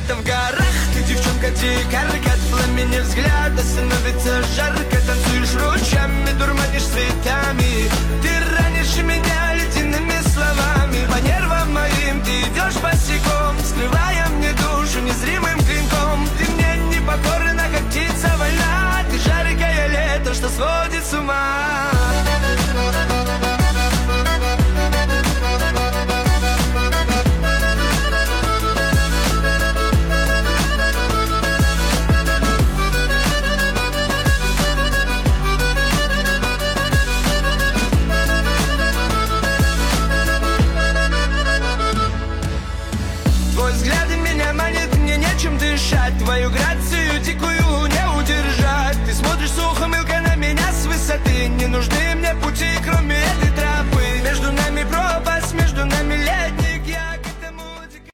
где-то в горах. Ты девчонка дикарка, от пламени взгляда становится жарко. Танцуешь ручьями, дурманишь цветами. Ты ранишь меня ледяными словами. По нервам моим ты идешь босиком, скрывая мне душу незримым клинком. Ты мне не покорна, как птица вольна. Ты жаркое лето, что сводит с ума. Твой взгляд меня манит, мне нечем дышать. Твою грацию дикую не удержать. Ты смотришь с ухмылкой на меня с высоты. Не нужны мне пути, кроме этой